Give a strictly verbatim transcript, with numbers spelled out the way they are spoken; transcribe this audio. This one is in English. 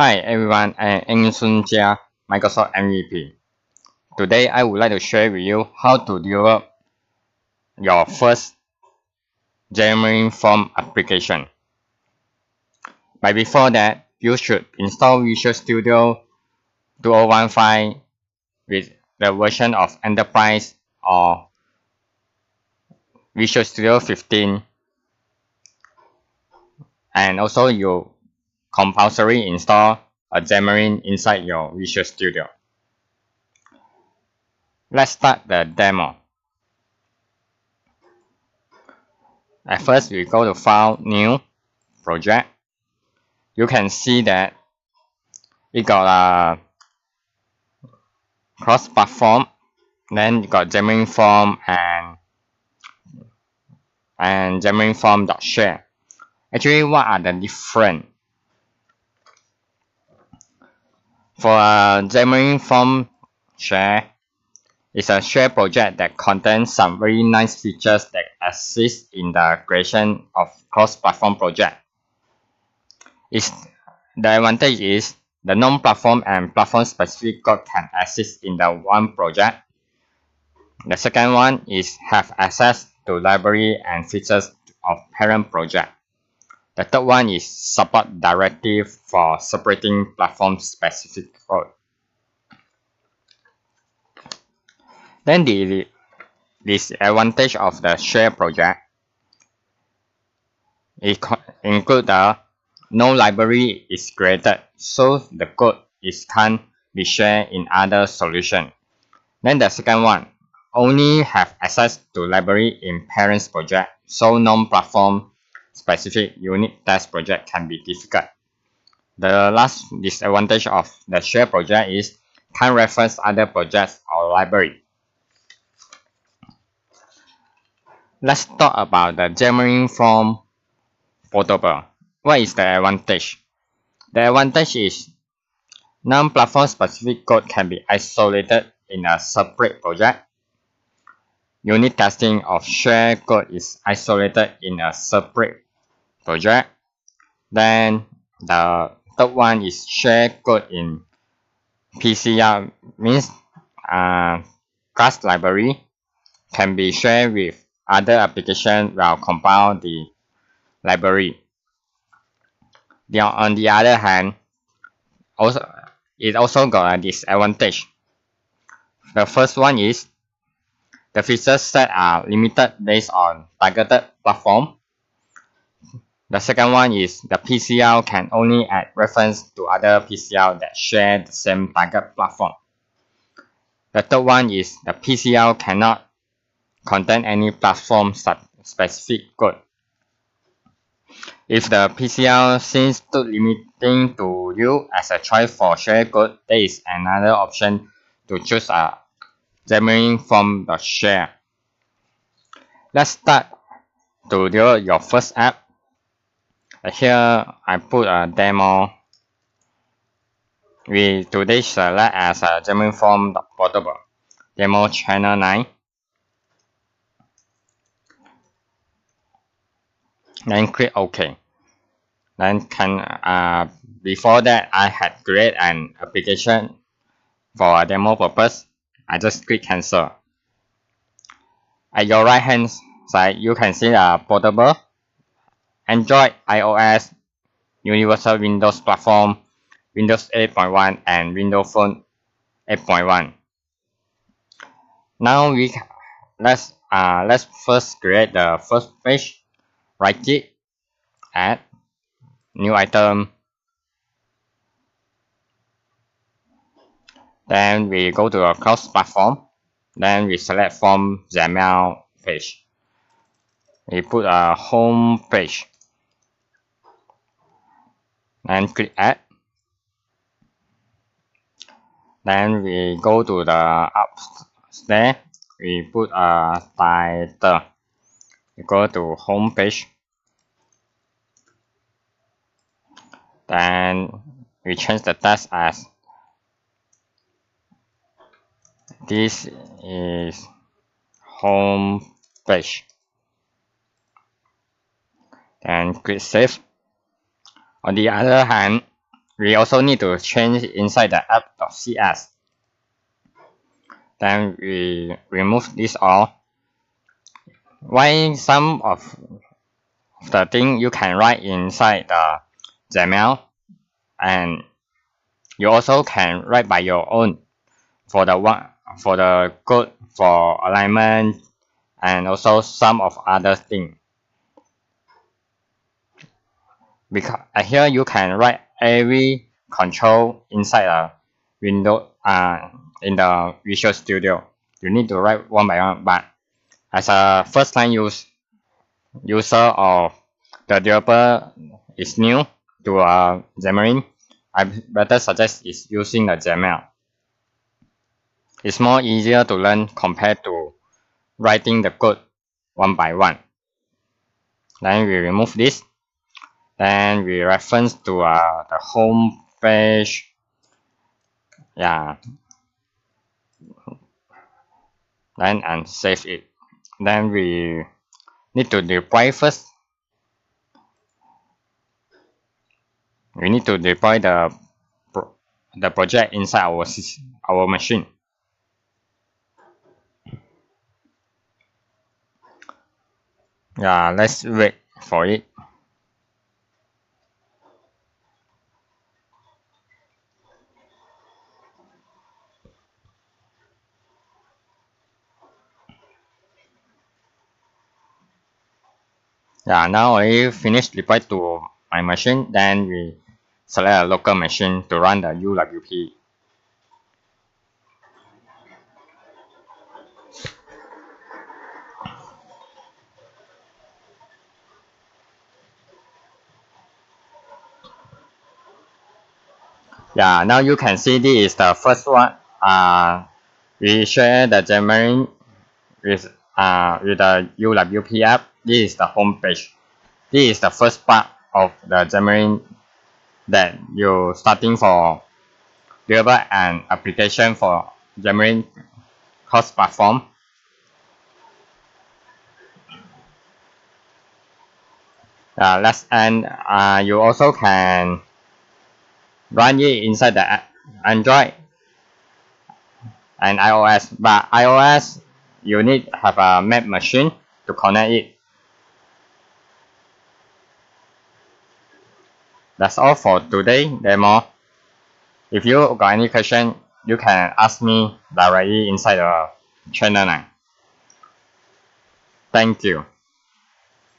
Hi everyone, I'm Eng Sun Jia, Microsoft M V P. Today I would like to share with you how to develop your first Xamarin Form application. But before that, you should install Visual Studio two thousand fifteen with the version of Enterprise or Visual Studio fifteen, and also you compulsory install a Xamarin inside your Visual Studio. Let's start the demo. At first, we go to File, New, Project. You can see that we got a cross-platform, then you got Xamarin Form and and Xamarin Form.share. Actually, what are the different? For a Xamarin Form share, it's a share project that contains some very nice features that assist in the creation of cross-platform project. It's, the advantage is the non-platform and platform-specific code can assist in the one project. The second one is have access to library and features of parent project. The third one is support directive for separating platform-specific code. Then the disadvantage of the share project it include the no library is created, so the code is can't be shared in other solution. Then the second one, only have access to library in parents project, so non-platform specific unit test project can be difficult. The last disadvantage of the share project is can't reference other projects or library. Let's talk about the Xamarin Form Portable. What is the advantage? The advantage is non-platform specific code can be isolated in a separate project. Unit testing of shared code is isolated in a separate project. Then the third one is shared code in P C L, means uh, class library can be shared with other applications while compile the library. The, on the other hand, also it also got a disadvantage. The first one is the feature set are limited based on targeted platform. The second one is the P C L can only add reference to other P C L that share the same target platform. The third one is the P C L cannot contain any platform specific code. If the P C L seems too limiting to you as a choice for shared code, there is another option to choose a Xamarin Form.share. Let's start to do your first app. Here I put a demo. We today select as a Xamarin Form.portable. Demo channel nine. Then click OK. Then can uh, before that I had created an application for a demo purpose. I just click cancel. At your right hand side, you can see a portable, Android, iOS, Universal Windows Platform, Windows eight point one, and Windows Phone eight point one. Now we let's uh let's first create the first page. Right click, add new item. Then we go to a cross platform. Then we select from XAML page. We put a home page. Then click add. Then we go to the upstairs. We put a title. We go to home page. Then we change the text as this is home page. Then click save. On the other hand, we also need to change inside the app.cs. Then we remove this all. Why some of the thing you can write inside the Gmail, and you also can write by your own for the one for the code for alignment and also some of other things. Because here you can write every control inside a window uh, in the Visual Studio. You need to write one by one, but as a first time use user or the developer is new to uh, Xamarin, I better suggest is using the Gmail. It's more easier to learn compared to writing the code one by one. Then we remove this. Then we reference to uh, the home page. Yeah. Then and save it. Then we need to deploy first. We need to deploy the pro the project inside our our machine. Yeah, let's wait for it. Yeah, now I finished deploy to my machine. Then we select a local machine to run the U W P. Yeah, now you can see this is the first one. Uh, we share the Xamarin with uh, with the U W P app. This is the home page. This is the first part of the Xamarin that you starting for develop an application for Xamarin cross platform. Uh, last and uh, you also can run it inside the Android and iOS, but iOS you need to have a Mac machine to connect it. That's all for today demo. If you got any question, you can ask me directly inside the channel line. Thank you.